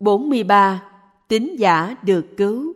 43. Tín giả được cứu.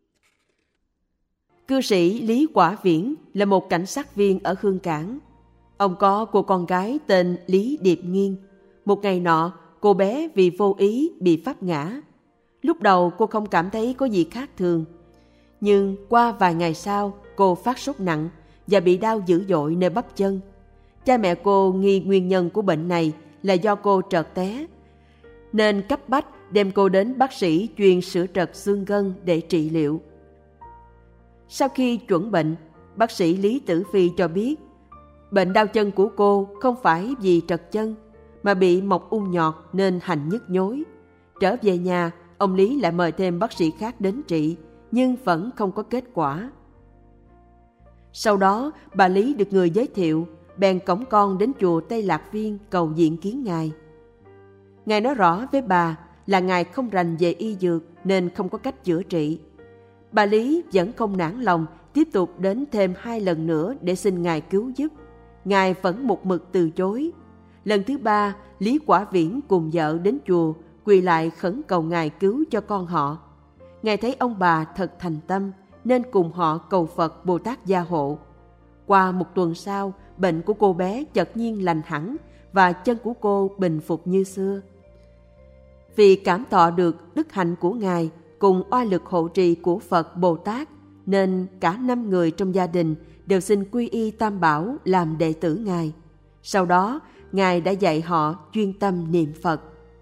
Cư sĩ Lý Quả Viễn là một cảnh sát viên ở Hương Cảng. Ông có cô con gái tên Lý Điệp Nghiên. Một ngày nọ, cô bé vì vô ý bị vấp ngã. Lúc đầu cô không cảm thấy có gì khác thường. Nhưng qua vài ngày sau, cô phát sốt nặng và bị đau dữ dội nơi bắp chân. Cha mẹ cô nghi nguyên nhân của bệnh này là do cô trợt té, nên cấp bách đem cô đến bác sĩ chuyên sửa trật xương gân để trị liệu. Sau khi chuẩn bệnh, bác sĩ Lý Tử Phi cho biết bệnh đau chân của cô không phải vì trật chân, mà bị mọc ung nhọt nên hành nhức nhối. Trở về nhà, ông Lý lại mời thêm bác sĩ khác đến trị, nhưng vẫn không có kết quả. Sau đó, bà Lý được người giới thiệu, bèn cõng con đến chùa Tây Lạc Viên cầu diện kiến Ngài. Ngài nói rõ với bà là Ngài không rành về y dược nên không có cách chữa trị. Bà Lý vẫn không nản lòng, tiếp tục đến thêm 2 lần nữa để xin Ngài cứu giúp. Ngài vẫn một mực từ chối. Lần thứ 3, Lý Quả Viễn cùng vợ đến chùa, quỳ lại khẩn cầu Ngài cứu cho con họ. Ngài thấy ông bà thật thành tâm, nên cùng họ cầu Phật Bồ Tát gia hộ. Qua 1 tuần sau, bệnh của cô bé chợt nhiên lành hẳn và chân của cô bình phục như xưa. Vì cảm thọ được đức hạnh của Ngài cùng oai lực hộ trì của Phật Bồ Tát, nên cả 5 người trong gia đình đều xin quy y Tam Bảo làm đệ tử Ngài. Sau đó, Ngài đã dạy họ chuyên tâm niệm Phật.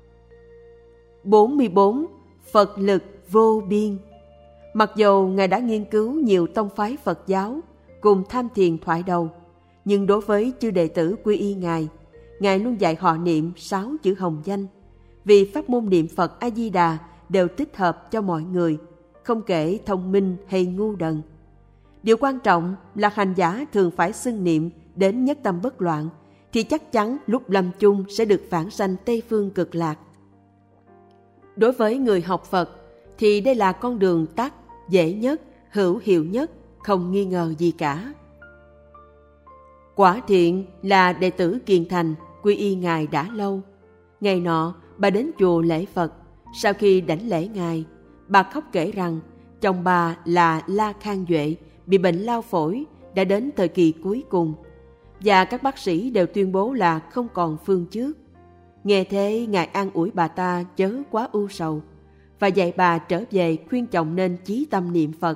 44. Phật lực vô biên. Mặc dù Ngài đã nghiên cứu nhiều tông phái Phật giáo cùng tham thiền thoại đầu, nhưng đối với chư đệ tử quy y Ngài luôn dạy họ niệm 6 chữ hồng danh. Vì pháp môn niệm Phật A-di-đà đều thích hợp cho mọi người, không kể thông minh hay ngu đần. Điều quan trọng là hành giả thường phải xưng niệm đến nhất tâm bất loạn, thì chắc chắn lúc lâm chung sẽ được vãng sanh Tây Phương Cực Lạc. Đối với người học Phật, thì đây là con đường tắt, dễ nhất, hữu hiệu nhất, không nghi ngờ gì cả. Quả Thiện là đệ tử kiền thành, quy y Ngài đã lâu. Ngày nọ, bà đến chùa lễ Phật. Sau khi đảnh lễ Ngài, bà khóc kể rằng chồng bà là La Khang Duệ bị bệnh lao phổi, đã đến thời kỳ cuối cùng, và các bác sĩ đều tuyên bố là không còn phương trước. Nghe thế, Ngài an ủi bà ta chớ quá ưu sầu, và dạy bà trở về khuyên chồng nên chí tâm niệm Phật.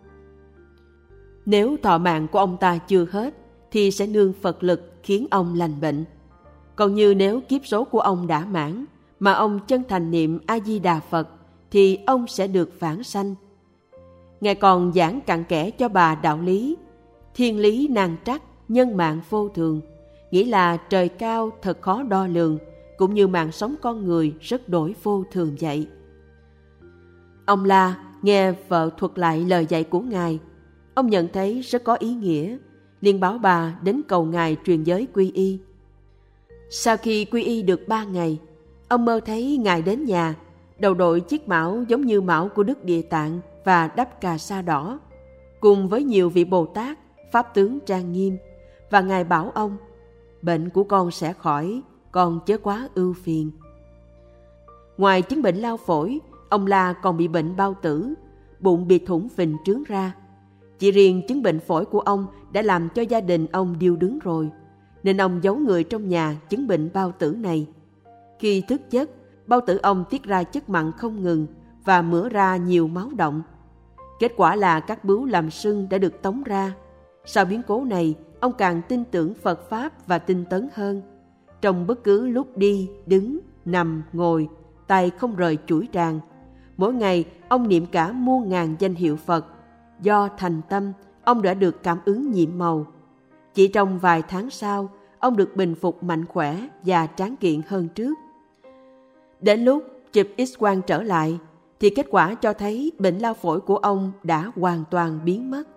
Nếu thọ mạng của ông ta chưa hết, thì sẽ nương Phật lực khiến ông lành bệnh. Còn như nếu kiếp số của ông đã mãn, mà ông chân thành niệm A-di-đà Phật, thì ông sẽ được vãng sanh. Ngài còn giảng cặn kẽ cho bà đạo lý: thiên lý nan trắc, nhân mạng vô thường, nghĩa là trời cao thật khó đo lường, cũng như mạng sống con người rất đổi vô thường vậy. Ông La nghe vợ thuật lại lời dạy của Ngài, ông nhận thấy rất có ý nghĩa, liền bảo bà đến cầu Ngài truyền giới quy y. Sau khi quy y được 3 ngày, ông mơ thấy Ngài đến nhà, đầu đội chiếc mão giống như mão của Đức Địa Tạng và đắp cà sa đỏ, cùng với nhiều vị Bồ Tát, pháp tướng trang nghiêm, và Ngài bảo ông: bệnh của con sẽ khỏi, con chớ quá ưu phiền. Ngoài chứng bệnh lao phổi, ông La còn bị bệnh bao tử, bụng bị thủng phình trướng ra. Chỉ riêng chứng bệnh phổi của ông đã làm cho gia đình ông điêu đứng rồi, nên ông giấu người trong nhà chứng bệnh bao tử này. Khi thức giấc, bao tử ông tiết ra chất mặn không ngừng và mửa ra nhiều máu động. Kết quả là các bướu làm sưng đã được tống ra. Sau biến cố này, ông càng tin tưởng Phật Pháp và tinh tấn hơn. Trong bất cứ lúc đi, đứng, nằm, ngồi, tay không rời chuỗi tràng. Mỗi ngày, ông niệm cả muôn ngàn danh hiệu Phật. Do thành tâm, ông đã được cảm ứng nhiệm màu. Chỉ trong vài tháng sau, ông được bình phục mạnh khỏe và tráng kiện hơn trước. Đến lúc chụp X-quang trở lại, thì kết quả cho thấy bệnh lao phổi của ông đã hoàn toàn biến mất.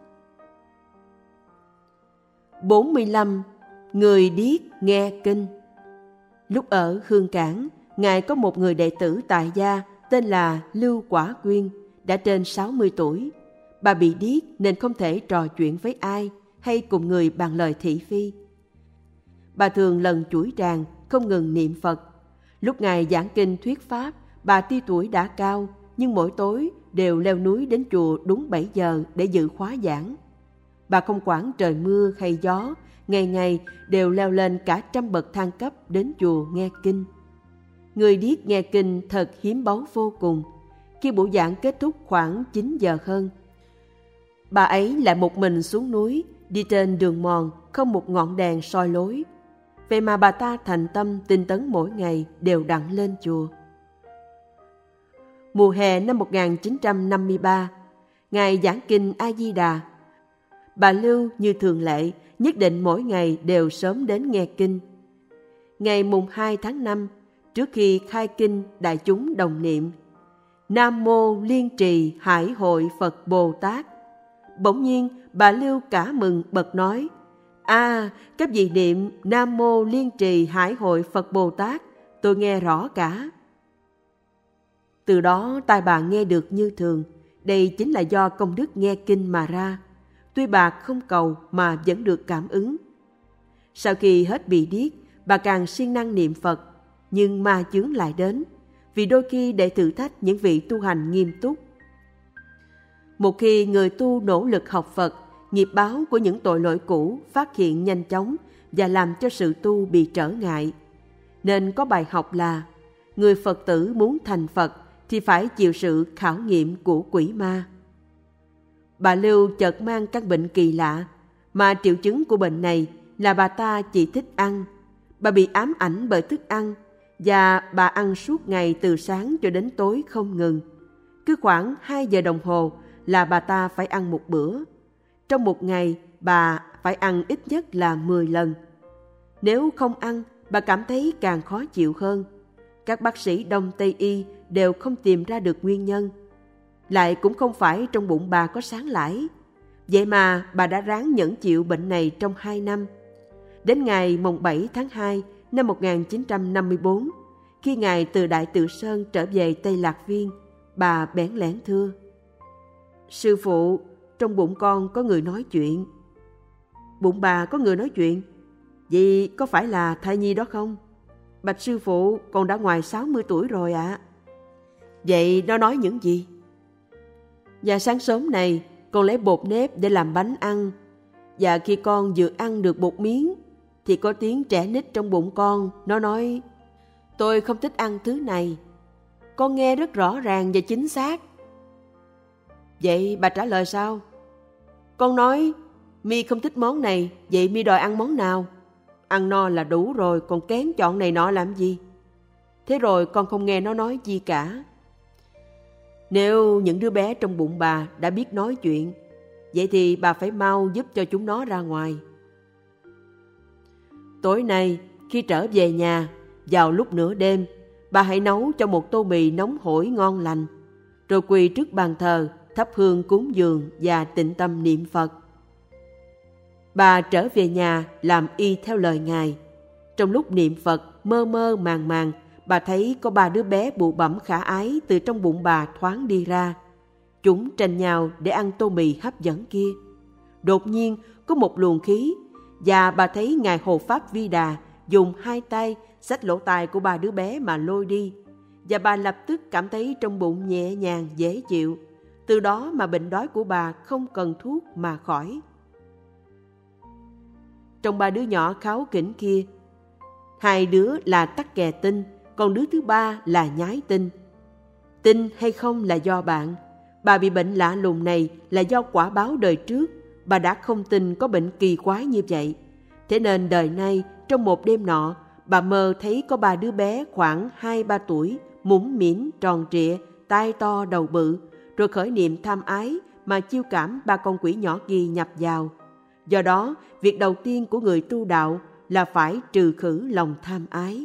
45. Người điếc nghe kinh. Lúc ở Hương Cảng, Ngài có một người đệ tử tại gia tên là Lưu Quả Quyên, đã trên 60 tuổi. Bà bị điếc nên không thể trò chuyện với ai hay cùng người bàn lời thị phi. Bà thường lần chuỗi tràng, không ngừng niệm Phật. Lúc Ngài giảng kinh thuyết pháp, bà tuy tuổi đã cao, nhưng mỗi tối đều leo núi đến chùa đúng 7 giờ để dự khóa giảng. Bà không quản trời mưa hay gió, ngày ngày đều leo lên cả 100 bậc thang cấp đến chùa nghe kinh. Người điếc nghe kinh thật hiếm báu vô cùng. Khi buổi giảng kết thúc khoảng 9 giờ hơn, bà ấy lại một mình xuống núi, đi trên đường mòn, không một ngọn đèn soi lối. Vậy mà bà ta thành tâm tinh tấn mỗi ngày đều đặn lên chùa. Mùa hè năm 1953, Ngài giảng kinh A-di-đà. Bà Lưu như thường lệ, nhất định mỗi ngày đều sớm đến nghe kinh. Ngày mùng 2 tháng 5, trước khi khai kinh, đại chúng đồng niệm Nam Mô Liên Trì Hải Hội Phật Bồ Tát. Bỗng nhiên, bà Lưu cả mừng bật nói: các vị niệm Nam Mô Liên Trì Hải Hội Phật Bồ Tát, tôi nghe rõ cả. Từ đó tai bà nghe được như thường. Đây chính là do công đức nghe kinh mà ra. Tuy bà không cầu mà vẫn được cảm ứng. Sau khi hết bị điếc, bà càng siêng năng niệm Phật, nhưng ma chướng lại đến, vì đôi khi để thử thách những vị tu hành nghiêm túc. Một khi người tu nỗ lực học Phật, nghiệp báo của những tội lỗi cũ phát hiện nhanh chóng và làm cho sự tu bị trở ngại. Nên có bài học là người Phật tử muốn thành Phật thì phải chịu sự khảo nghiệm của quỷ ma. Bà Lưu chợt mang căn bệnh kỳ lạ, mà triệu chứng của bệnh này là bà ta chỉ thích ăn. Bà bị ám ảnh bởi thức ăn, và bà ăn suốt ngày từ sáng cho đến tối không ngừng. Cứ khoảng 2 giờ đồng hồ là bà ta phải ăn một bữa. Trong một ngày, bà phải ăn ít nhất là 10 lần. Nếu không ăn, bà cảm thấy càng khó chịu hơn. Các bác sĩ Đông Tây Y đều không tìm ra được nguyên nhân. Lại cũng không phải trong bụng bà có sáng lãi. Vậy mà bà đã ráng nhẫn chịu bệnh này trong 2 năm. Đến ngày mùng 7 tháng 2 năm 1954, khi Ngài từ Đại Từ Sơn trở về Tây Lạc Viên, bà bẽn lẽn thưa: Sư phụ, trong bụng con có người nói chuyện. Bụng bà có người nói chuyện? Vậy có phải là thai nhi đó không? Bạch sư phụ, con đã ngoài 60 tuổi rồi ạ. Vậy nó nói những gì? Và sáng sớm này, con lấy bột nếp để làm bánh ăn. Và khi con vừa ăn được một miếng, thì có tiếng trẻ nít trong bụng con. Nó nói: tôi không thích ăn thứ này. Con nghe rất rõ ràng và chính xác. Vậy bà trả lời sao? Con nói: mi không thích món này, vậy mi đòi ăn món nào? Ăn no là đủ rồi, còn kén chọn này nọ làm gì? Thế rồi con không nghe nó nói gì cả. Nếu những đứa bé trong bụng bà đã biết nói chuyện, vậy thì bà phải mau giúp cho chúng nó ra ngoài. Tối nay, khi trở về nhà, vào lúc nửa đêm, bà hãy nấu cho một tô mì nóng hổi ngon lành, rồi quỳ trước bàn thờ, thắp hương cúng dường và tịnh tâm niệm Phật. Bà trở về nhà làm y theo lời Ngài. Trong lúc niệm Phật mơ mơ màng màng, bà thấy có 3 đứa bé bụ bẫm khả ái từ trong bụng bà thoáng đi ra. Chúng tranh nhau để ăn tô mì hấp dẫn kia. Đột nhiên có một luồng khí, và bà thấy Ngài Hộ Pháp Vi Đà dùng 2 tay xách lỗ tai của 3 đứa bé mà lôi đi. Và bà lập tức cảm thấy trong bụng nhẹ nhàng dễ chịu. Từ đó mà bệnh đói của bà không cần thuốc mà khỏi. Trong 3 đứa nhỏ kháu khỉnh kia, 2 đứa là tắc kè tinh, còn đứa thứ 3 là nhái tinh. Tin hay không là do bạn. Bà bị bệnh lạ lùng này là do quả báo đời trước. Bà đã không tin có bệnh kỳ quái như vậy. Thế nên đời nay, trong một đêm nọ, bà mơ thấy có 3 đứa bé khoảng 2-3 tuổi, mũm mĩm, tròn trịa, tai to đầu bự, rồi khởi niệm tham ái mà chiêu cảm 3 con quỷ nhỏ kia nhập vào. Do đó, việc đầu tiên của người tu đạo là phải trừ khử lòng tham ái.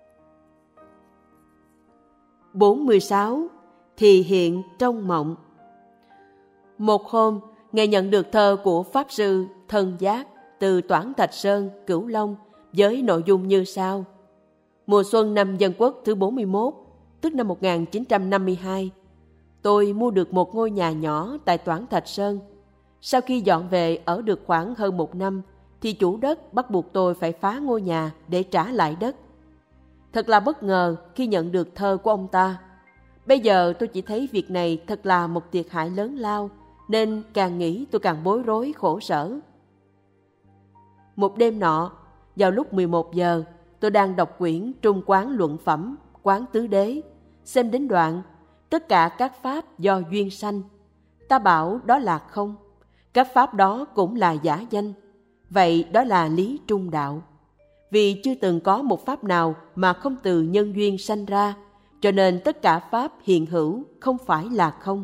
46. Thì hiện trong mộng. Một hôm, Ngài nhận được thơ của Pháp Sư Thân Giác từ Toản Thạch Sơn, Cửu Long với nội dung như sau. Mùa xuân năm Dân Quốc thứ 41, tức năm 1952, tôi mua được một ngôi nhà nhỏ tại Toản Thạch Sơn. Sau khi dọn về ở được khoảng hơn 1 năm, thì chủ đất bắt buộc tôi phải phá ngôi nhà để trả lại đất. Thật là bất ngờ khi nhận được thơ của ông ta. Bây giờ tôi chỉ thấy việc này thật là một thiệt hại lớn lao, nên càng nghĩ tôi càng bối rối khổ sở. Một đêm nọ, vào lúc 11 giờ, tôi đang đọc quyển Trung Quán Luận Phẩm, Quán Tứ Đế, xem đến đoạn tất cả các pháp do duyên sanh. Ta bảo đó là không, các pháp đó cũng là giả danh. Vậy đó là lý trung đạo. Vì chưa từng có một pháp nào mà không từ nhân duyên sanh ra, cho nên tất cả pháp hiện hữu không phải là không.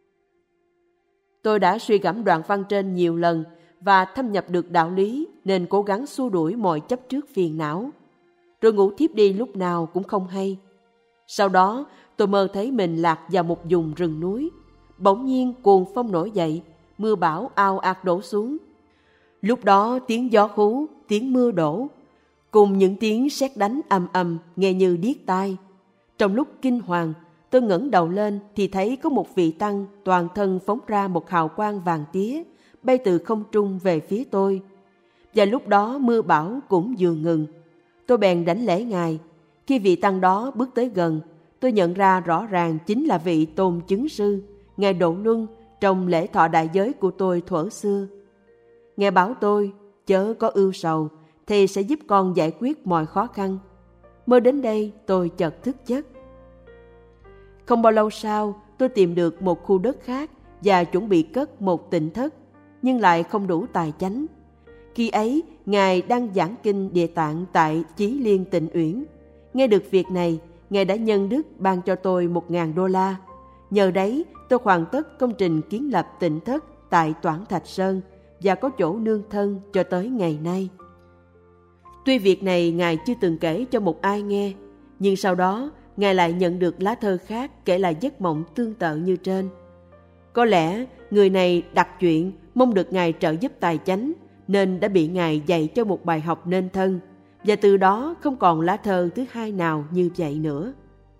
Tôi đã suy gẫm đoạn văn trên nhiều lần và thâm nhập được đạo lý, nên cố gắng xua đuổi mọi chấp trước phiền não. Rồi ngủ thiếp đi lúc nào cũng không hay. Sau đó tôi mơ thấy mình lạc vào một vùng rừng núi. Bỗng nhiên cuồng phong nổi dậy, mưa bão ào ạt đổ xuống. Lúc đó tiếng gió hú, tiếng mưa đổ, cùng những tiếng sét đánh ầm ầm nghe như điếc tai. Trong lúc kinh hoàng, tôi ngẩng đầu lên thì thấy có một vị tăng toàn thân phóng ra một hào quang vàng tía, bay từ không trung về phía tôi. Và lúc đó mưa bão cũng vừa ngừng. Tôi bèn đảnh lễ Ngài. Khi vị tăng đó bước tới gần, tôi nhận ra rõ ràng chính là vị Tôn Chứng Sư, Ngài Độ Luân, trong lễ thọ đại giới của tôi thuở xưa. Ngài bảo tôi, chớ có ưu sầu, Thầy sẽ giúp con giải quyết mọi khó khăn. Mơ đến đây tôi chợt thức giấc. Không bao lâu sau, tôi tìm được một khu đất khác và chuẩn bị cất một tịnh thất, nhưng lại không đủ tài chánh. Khi ấy, Ngài đang giảng kinh Địa Tạng tại Chí Liên Tịnh Uyển. Nghe được việc này, Ngài đã nhân đức ban cho tôi $1.000. Nhờ đấy, tôi hoàn tất công trình kiến lập tịnh thất tại Toản Thạch Sơn và có chỗ nương thân cho tới ngày nay. Tuy việc này Ngài chưa từng kể cho một ai nghe, nhưng sau đó Ngài lại nhận được lá thơ khác kể lại giấc mộng tương tự như trên. Có lẽ người này đặt chuyện mong được Ngài trợ giúp tài chánh, nên đã bị Ngài dạy cho một bài học nên thân, và từ đó không còn lá thơ thứ hai nào như vậy nữa.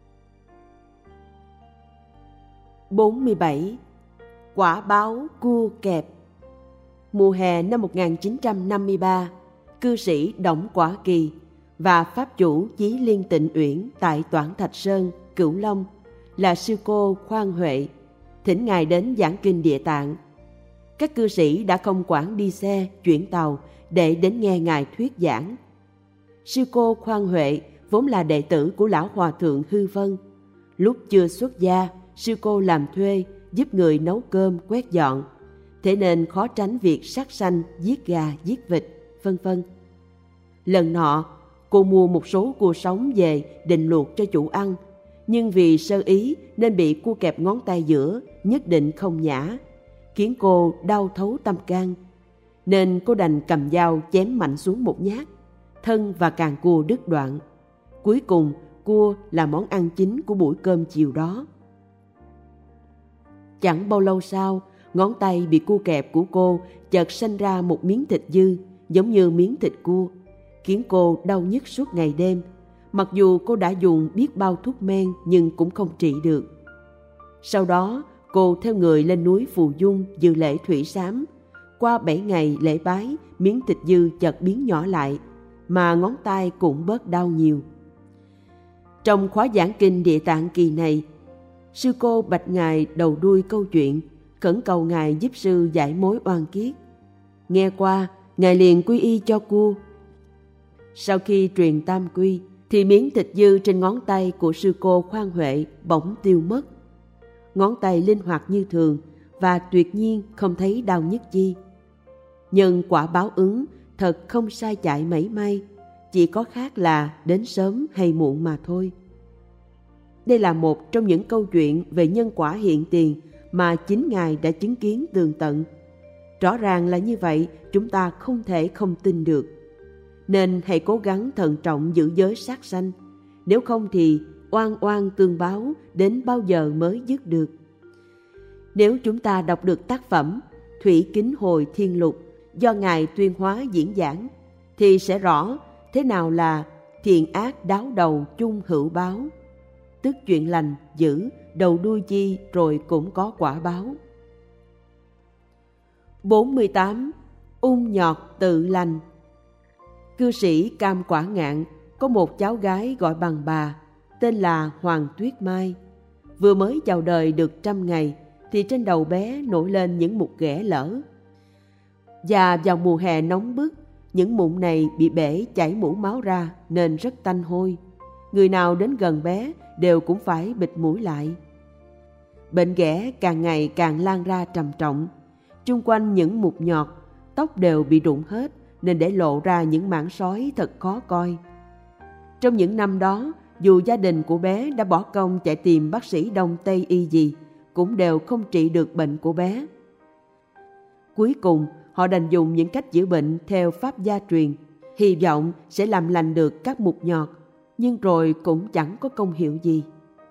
47. Quả báo cua kẹp. Mùa hè năm 1953, cư sĩ Đổng Quả Kỳ và pháp chủ Chí Liên Tịnh Uyển tại Toản Thạch Sơn, Cửu Long là sư cô Khoan Huệ thỉnh Ngài đến giảng kinh Địa Tạng. Các cư sĩ đã không quản đi xe, chuyển tàu để đến nghe Ngài thuyết giảng. Sư cô Khoan Huệ vốn là đệ tử của lão hòa thượng Hư Vân. Lúc chưa xuất gia, sư cô làm thuê giúp người nấu cơm, quét dọn, thế nên khó tránh việc sát sanh, giết gà, giết vịt, vân vân. Lần nọ, cô mua một số cua sống về định luộc cho chủ ăn, nhưng vì sơ ý nên bị cua kẹp ngón tay giữa, nhất định không nhả, khiến cô đau thấu tâm can. Nên cô đành cầm dao chém mạnh xuống một nhát, thân và càng cua đứt đoạn. Cuối cùng, cua là món ăn chính của buổi cơm chiều đó. Chẳng bao lâu sau, ngón tay bị cua kẹp của cô chợt sanh ra một miếng thịt dư, giống như miếng thịt cua, khiến cô đau nhức suốt ngày đêm. Mặc dù cô đã dùng biết bao thuốc men nhưng cũng không trị được. Sau đó, cô theo người lên núi Phù Dung dự lễ thủy sám. Qua 7 ngày lễ bái, miếng thịt dư chợt biến nhỏ lại, mà ngón tay cũng bớt đau nhiều. Trong khóa giảng kinh Địa Tạng kỳ này, sư cô bạch Ngài đầu đuôi câu chuyện, khẩn cầu Ngài giúp sư giải mối oan kiết. Nghe qua, Ngài liền quy y cho cua. Sau khi truyền tam quy, thì miếng thịt dư trên ngón tay của sư cô Khoan Huệ bỗng tiêu mất. Ngón tay linh hoạt như thường và tuyệt nhiên không thấy đau nhức chi. Nhưng quả báo ứng thật không sai chạy mảy may, chỉ có khác là đến sớm hay muộn mà thôi. Đây là một trong những câu chuyện về nhân quả hiện tiền mà chính Ngài đã chứng kiến tường tận. Rõ ràng là như vậy, chúng ta không thể không tin được. Nên hãy cố gắng thận trọng giữ giới sát sanh, nếu không thì oan oan tương báo đến bao giờ mới dứt được. Nếu chúng ta đọc được tác phẩm Thủy Kính Hồi Thiên Lục do Ngài Tuyên Hóa diễn giảng, thì sẽ rõ thế nào là thiện ác đáo đầu chung hữu báo, tức chuyện lành giữ đầu đuôi chi rồi cũng có quả báo. 48. Ung nhọt tự lành. Cư sĩ Cam Quả Ngạn có một cháu gái gọi bằng bà, tên là Hoàng Tuyết Mai. vừa mới chào đời được 100 ngày thì trên đầu bé nổi lên những mụn ghẻ lở. Và vào mùa hè nóng bức, những mụn này bị bể chảy mũ máu ra nên rất tanh hôi. Người nào đến gần bé đều cũng phải bịt mũi lại. Bệnh ghẻ càng ngày càng lan ra trầm trọng. Chung quanh những mụn nhọt, tóc đều bị rụng hết nên để lộ ra những mảng sói thật khó coi. Trong những năm đó, dù gia đình của bé đã bỏ công chạy tìm bác sĩ Đông Tây y gì, cũng đều không trị được bệnh của bé. Cuối cùng, họ đành dùng những cách chữa bệnh theo pháp gia truyền, hy vọng sẽ làm lành được các mụn nhọt, nhưng rồi cũng chẳng có công hiệu gì.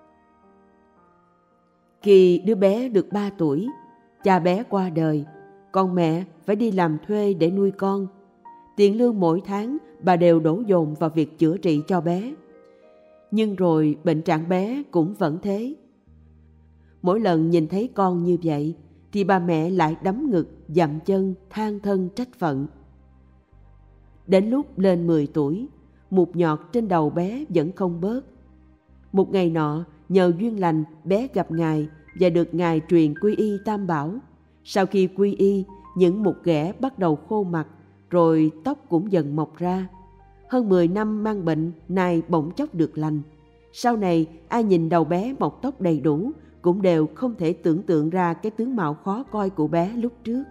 Khi đứa bé được 3 tuổi, cha bé qua đời, còn mẹ phải đi làm thuê để nuôi con. Tiền lương mỗi tháng bà đều đổ dồn vào việc chữa trị cho bé. Nhưng rồi bệnh trạng bé cũng vẫn thế. Mỗi lần nhìn thấy con như vậy thì bà mẹ lại đấm ngực, dậm chân, than thân trách phận. Đến lúc lên 10 tuổi, mụn nhọt trên đầu bé vẫn không bớt. Một ngày nọ, nhờ duyên lành, bé gặp Ngài và được Ngài truyền quy y Tam Bảo. Sau khi quy y, những mụn ghẻ bắt đầu khô mặt, rồi tóc cũng dần mọc ra. Hơn 10 năm mang bệnh, nay bỗng chốc được lành. Sau này, ai nhìn đầu bé mọc tóc đầy đủ, cũng đều không thể tưởng tượng ra cái tướng mạo khó coi của bé lúc trước.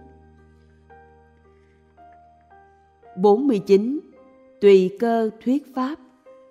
49. Tùy cơ thuyết pháp.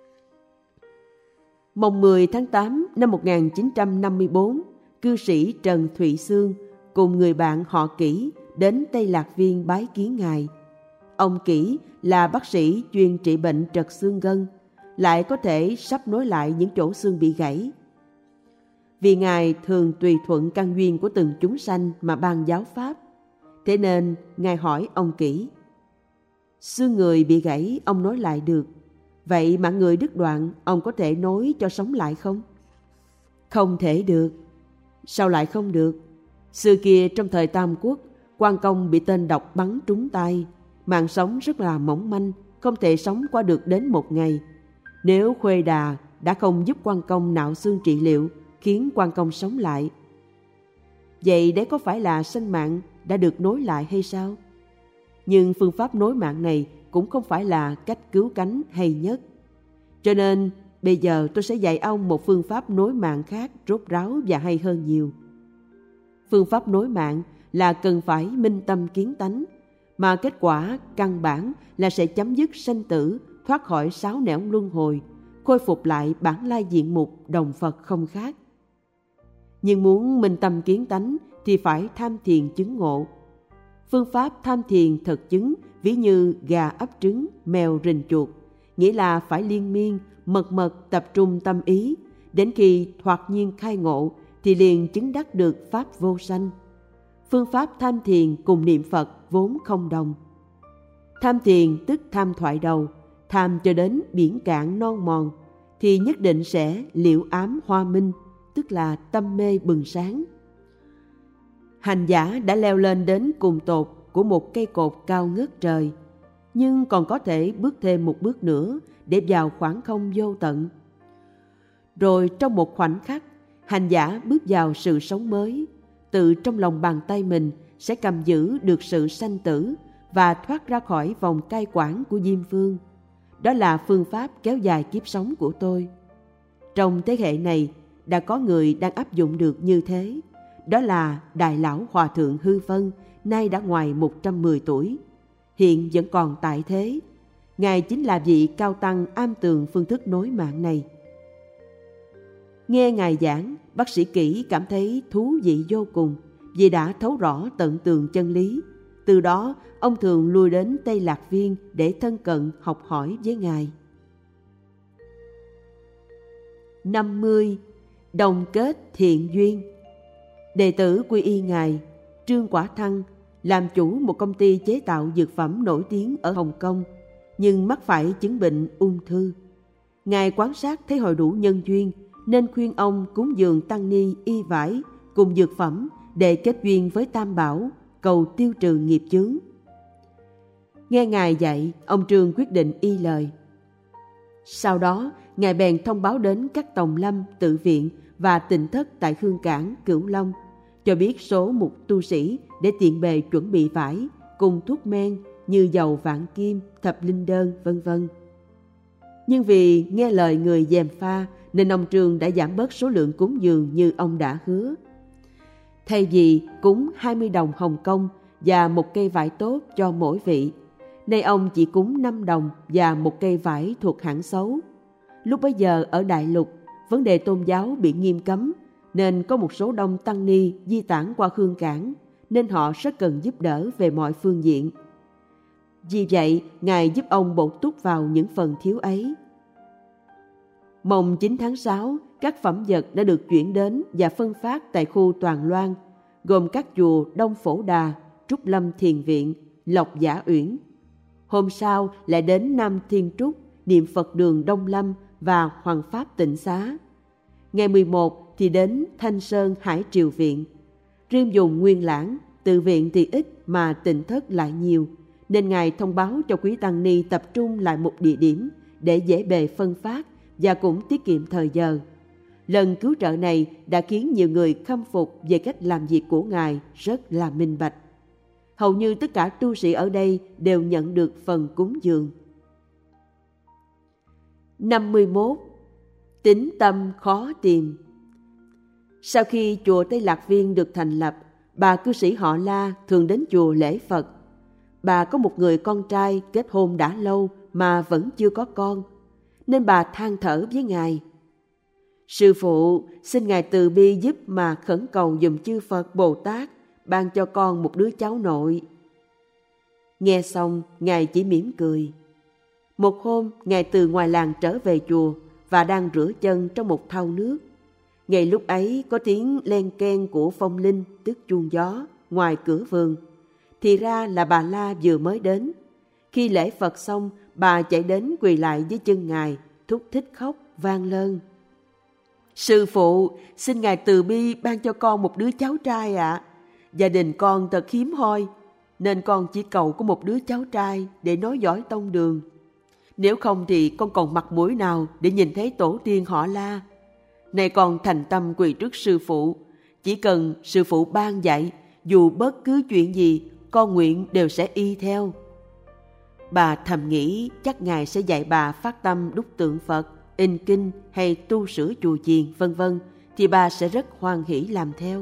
Mồng 10 tháng 8 năm 1954, cư sĩ Trần Thụy Xương cùng người bạn họ Kỷ đến Tây Lạc Viên bái kiến Ngài. Ông Kỷ là bác sĩ chuyên trị bệnh trật xương gân, lại có thể sắp nối lại những chỗ xương bị gãy. Vì Ngài thường tùy thuận căn duyên của từng chúng sanh mà ban giáo pháp, thế nên Ngài hỏi ông Kỷ: xương người bị gãy ông nối lại được, vậy mạng người đứt đoạn ông có thể nối cho sống lại không? Không thể được. Sao lại không được? Xưa kia trong thời Tam Quốc, Quan Công bị tên độc bắn trúng tay, mạng sống rất là mỏng manh, không thể sống qua được đến 1 ngày. Nếu Khuê Đà đã không giúp Quan Công nạo xương trị liệu, khiến Quan Công sống lại, vậy đấy có phải là sinh mạng đã được nối lại hay sao? Nhưng phương pháp nối mạng này cũng không phải là cách cứu cánh hay nhất. Cho nên bây giờ tôi sẽ dạy ông một phương pháp nối mạng khác rốt ráo và hay hơn nhiều. Phương pháp nối mạng là cần phải minh tâm kiến tánh, mà kết quả căn bản là sẽ chấm dứt sanh tử, thoát khỏi sáu nẻo luân hồi, khôi phục lại bản lai diện mục đồng Phật không khác. Nhưng muốn minh tâm kiến tánh thì phải tham thiền chứng ngộ. Phương pháp tham thiền thật chứng ví như gà ấp trứng, mèo rình chuột, nghĩa là phải liên miên, mật mật tập trung tâm ý, đến khi thoạt nhiên khai ngộ thì liền chứng đắc được pháp vô sanh. Phương pháp tham thiền cùng niệm Phật vốn không đồng. Tham thiền tức tham thoại đầu, tham cho đến biển cạn non mòn, thì nhất định sẽ liễu ám hoa minh, tức là tâm mê bừng sáng. Hành giả đã leo lên đến cùng tột của một cây cột cao ngất trời, nhưng còn có thể bước thêm một bước nữa để vào khoảng không vô tận. Rồi trong một khoảnh khắc, hành giả bước vào sự sống mới, tự trong lòng bàn tay mình sẽ cầm giữ được sự sanh tử và thoát ra khỏi vòng cai quản của Diêm Phương. Đó là phương pháp kéo dài kiếp sống của tôi. Trong thế hệ này, đã có người đang áp dụng được như thế. Đó là Đại Lão Hòa Thượng Hư Vân, nay đã ngoài 110 tuổi. Hiện vẫn còn tại thế. Ngài chính là vị cao tăng am tường phương thức nối mạng này. Nghe Ngài giảng, bác sĩ Kỷ cảm thấy thú vị vô cùng vì đã thấu rõ tận tường chân lý. Từ đó, ông thường lui đến Tây Lạc Viên để thân cận học hỏi với Ngài. 50. Đồng kết thiện duyên. Đệ tử quy y Ngài Trương Quả Thăng làm chủ một công ty chế tạo dược phẩm nổi tiếng ở Hồng Kông, nhưng mắc phải chứng bệnh ung thư. Ngài quan sát thấy hội đủ nhân duyên, nên khuyên ông cúng dường tăng ni y vải cùng dược phẩm để kết duyên với Tam Bảo, cầu tiêu trừ nghiệp chướng. Nghe Ngài dạy, ông Trương quyết định y lời. Sau đó, Ngài bèn thông báo đến các tòng lâm, tự viện và tịnh thất tại Hương Cảng, Cửu Long, cho biết số mục tu sĩ để tiện bề chuẩn bị vải cùng thuốc men như dầu vạn kim, thập linh đơn, vân vân. Nhưng vì nghe lời người gièm pha nên ông Trương đã giảm bớt số lượng cúng dường như ông đã hứa. Thay vì cúng 20 đồng Hồng Kông và một cây vải tốt cho mỗi vị, nay ông chỉ cúng 5 đồng và một cây vải thuộc hãng xấu. Lúc bấy giờ ở Đại Lục, vấn đề tôn giáo bị nghiêm cấm, nên có một số đông tăng ni di tản qua Hương Cảng, nên họ rất cần giúp đỡ về mọi phương diện. Vì vậy, Ngài giúp ông bổ túc vào những phần thiếu ấy. Mồng 9 tháng 6, các phẩm vật đã được chuyển đến và phân phát tại khu Toàn Loan, gồm các chùa Đông Phổ Đà, Trúc Lâm Thiền Viện, Lộc Giả Uyển. Hôm sau lại đến Nam Thiên Trúc, Niệm Phật Đường Đông Lâm và Hoàng Pháp Tịnh Xá. Ngày 11 thì đến Thanh Sơn Hải Triều Viện. Riêng vùng Nguyên Lãng, tự viện thì ít mà tịnh thất lại nhiều, nên Ngài thông báo cho quý tăng ni tập trung lại một địa điểm để dễ bề phân phát và cũng tiết kiệm thời giờ. Lần cứu trợ này đã khiến nhiều người khâm phục về cách làm việc của Ngài rất là minh bạch. Hầu như tất cả tu sĩ ở đây đều nhận được phần cúng dường. 51. Tín tâm khó tìm. Sau khi chùa Tây Lạc Viên được thành lập, bà cư sĩ họ La thường đến chùa lễ Phật. Bà có một người con trai kết hôn đã lâu mà vẫn chưa có con, nên bà than thở với Ngài: Sư phụ, xin Ngài từ bi giúp mà khẩn cầu giùm chư Phật Bồ Tát ban cho con một đứa cháu nội. Nghe xong, Ngài chỉ mỉm cười. Một hôm, Ngài từ ngoài làng trở về chùa và đang rửa chân trong một thau nước. Ngay lúc ấy có tiếng len keng của phong linh, tức chuông gió, ngoài cửa vườn. Thì ra là bà La vừa mới đến. Khi lễ Phật xong, bà chạy đến quỳ lại dưới chân Ngài, thúc thích khóc, vang lên: Sư phụ, xin Ngài từ bi ban cho con một đứa cháu trai ạ. Gia đình con thật hiếm hoi, nên con chỉ cầu có một đứa cháu trai để nối dõi tông đường. Nếu không thì con còn mặt mũi nào để nhìn thấy tổ tiên họ La. Nay con thành tâm quỳ trước sư phụ, chỉ cần sư phụ ban dạy, dù bất cứ chuyện gì, con nguyện đều sẽ y theo. Bà thầm nghĩ chắc Ngài sẽ dạy bà phát tâm đúc tượng Phật, in kinh hay tu sửa chùa chiền, vân vân, thì bà sẽ rất hoan hỷ làm theo.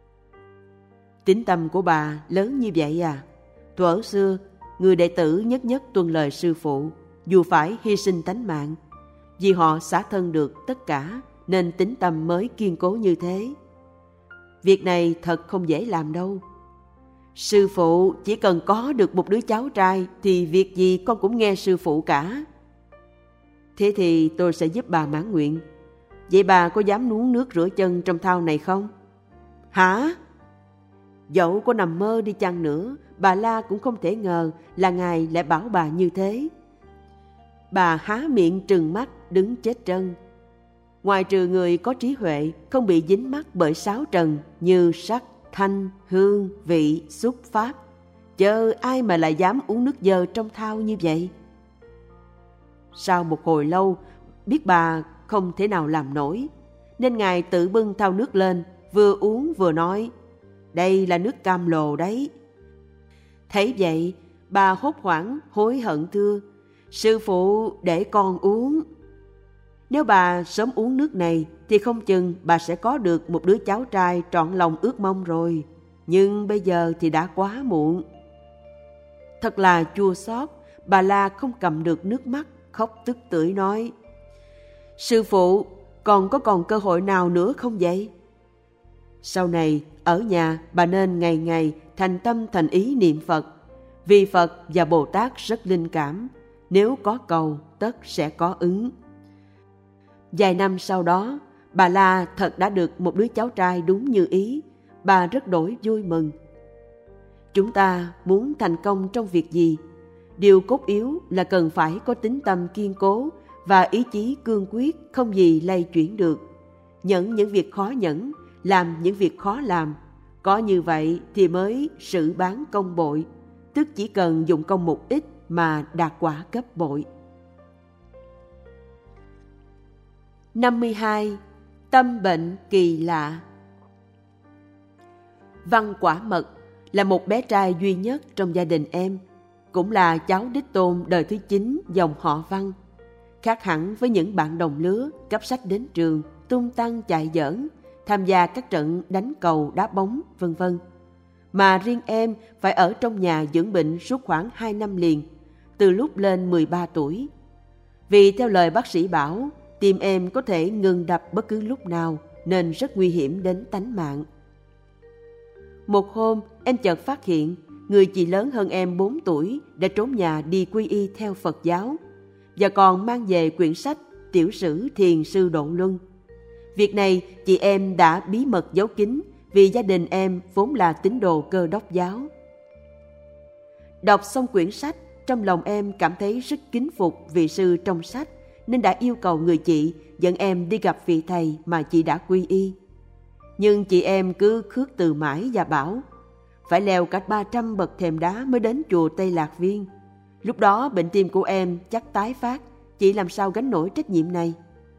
Tín tâm của bà lớn như vậy à? Thuở xưa, người đệ tử nhất nhất tuân lời sư phụ, dù phải hy sinh tánh mạng. Vì họ xả thân được tất cả, nên tín tâm mới kiên cố như thế. Việc này thật không dễ làm đâu. Sư phụ chỉ cần có được một đứa cháu trai thì việc gì con cũng nghe sư phụ cả. Thế thì tôi sẽ giúp bà mãn nguyện. Vậy bà có dám nuốt nước rửa chân trong thau này không? Hả? Dẫu có nằm mơ đi chăng nữa, bà La cũng không thể ngờ là Ngài lại bảo bà như thế. Bà há miệng trừng mắt đứng chết trân. Ngoài trừ người có trí huệ, không bị dính mắc bởi sáu trần như sắc, thanh, hương, vị, xúc, pháp, chớ ai mà lại dám uống nước dơ trong thau như vậy. Sau một hồi lâu, biết bà không thể nào làm nổi, nên Ngài tự bưng thau nước lên, vừa uống vừa nói: Đây là nước cam lồ đấy. Thấy vậy, bà hốt hoảng hối hận thưa: Sư phụ, để con uống. Nếu bà sớm uống nước này thì không chừng bà sẽ có được một đứa cháu trai trọn lòng ước mong rồi. Nhưng bây giờ thì đã quá muộn. Thật là chua xót, bà La không cầm được nước mắt, khóc tức tưởi nói: Sư phụ, còn cơ hội nào nữa không vậy? Sau này, ở nhà bà nên ngày ngày thành tâm thành ý niệm Phật. Vì Phật và Bồ Tát rất linh cảm, nếu có cầu tất sẽ có ứng. Vài năm sau đó, bà La thật đã được một đứa cháu trai đúng như ý. Bà rất đổi vui mừng. Chúng ta muốn thành công trong việc gì? Điều cốt yếu là cần phải có tín tâm kiên cố và ý chí cương quyết, không gì lay chuyển được. Nhẫn những việc khó nhẫn, làm những việc khó làm. Có như vậy thì mới sự bán công bội, tức chỉ cần dùng công một ít mà đạt quả gấp bội. 52. tâm bệnh kỳ lạ. Văn Quả Mật là một bé trai duy nhất trong gia đình em, cũng là cháu đích tôn đời thứ 9 dòng họ Văn. Khác hẳn với những bạn đồng lứa cắp sách đến trường, tung tăng chạy giỡn, tham gia các trận đánh cầu, đá bóng, v.v. Mà riêng em phải ở trong nhà dưỡng bệnh suốt khoảng 2 năm liền, từ lúc lên 13 tuổi. Vì theo lời bác sĩ bảo, tim em có thể ngừng đập bất cứ lúc nào, nên rất nguy hiểm đến tánh mạng. Một hôm, em chợt phát hiện người chị lớn hơn em 4 tuổi đã trốn nhà đi quy y theo Phật giáo và còn mang về quyển sách Tiểu sử Thiền sư Độ Luân. Việc này chị em đã bí mật giấu kín vì gia đình em vốn là tín đồ Cơ Đốc giáo. Đọc xong quyển sách, trong lòng em cảm thấy rất kính phục vị sư trong sách, nên đã yêu cầu người chị dẫn em đi gặp vị thầy mà chị đã quy y. Nhưng chị em cứ khước từ mãi và bảo phải leo cả 300 bậc thềm đá mới đến chùa Tây Lạc Viên. Lúc đó bệnh tim của em chắc tái phát, chị làm sao gánh nổi trách nhiệm này.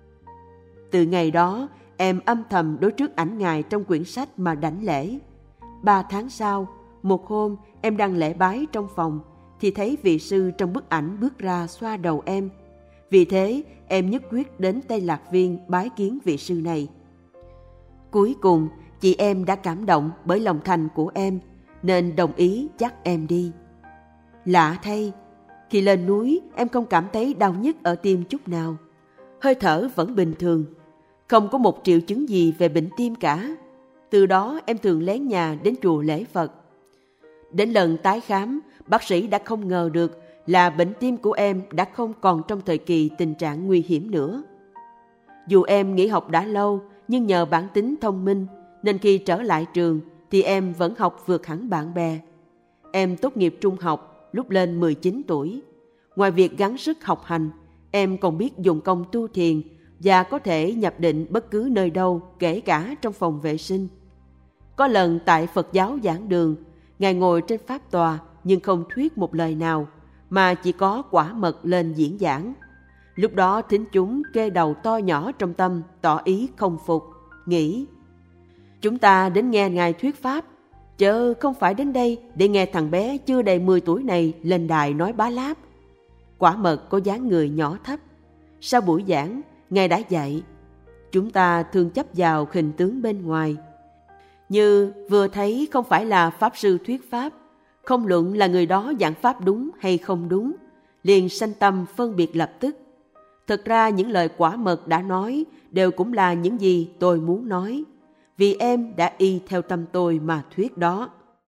Từ ngày đó, em âm thầm đối trước ảnh Ngài trong quyển sách mà đảnh lễ. 3 tháng sau, một hôm em đang lễ bái trong phòng, thì thấy vị sư trong bức ảnh bước ra xoa đầu em. Vì thế, em nhất quyết đến Tây Lạc Viên bái kiến vị sư này. Cuối cùng, chị em đã cảm động bởi lòng thành của em, nên đồng ý dắt em đi. Lạ thay, khi lên núi em không cảm thấy đau nhức ở tim chút nào. Hơi thở vẫn bình thường, không có một triệu chứng gì về bệnh tim cả. Từ đó em thường lén nhà đến chùa lễ Phật. Đến lần tái khám, bác sĩ đã không ngờ được là bệnh tim của em đã không còn trong thời kỳ tình trạng nguy hiểm nữa. Dù em nghỉ học đã lâu, nhưng nhờ bản tính thông minh, nên khi trở lại trường thì em vẫn học vượt hẳn bạn bè. Em tốt nghiệp trung học lúc lên 19 tuổi. Ngoài việc gắng sức học hành, em còn biết dùng công tu thiền và có thể nhập định bất cứ nơi đâu, kể cả trong phòng vệ sinh. Có lần tại Phật giáo giảng đường, Ngài ngồi trên pháp tòa nhưng không thuyết một lời nào, mà chỉ có Quả Mật lên diễn giảng. Lúc đó thính chúng kê đầu to nhỏ trong tâm, tỏ ý không phục, nghĩ: chúng ta đến nghe Ngài thuyết pháp, chớ không phải đến đây để nghe thằng bé chưa đầy 10 tuổi này lên đài nói bá láp. Quả Mật có dáng người nhỏ thấp. Sau buổi giảng, Ngài đã dạy: chúng ta thường chấp vào hình tướng bên ngoài. Như vừa thấy không phải là pháp sư thuyết pháp, không luận là người đó giảng pháp đúng hay không đúng, liền sanh tâm phân biệt lập tức. Thực ra những lời Quả Mật đã nói đều cũng là những gì tôi muốn nói, vì em đã y theo tâm tôi mà thuyết đó.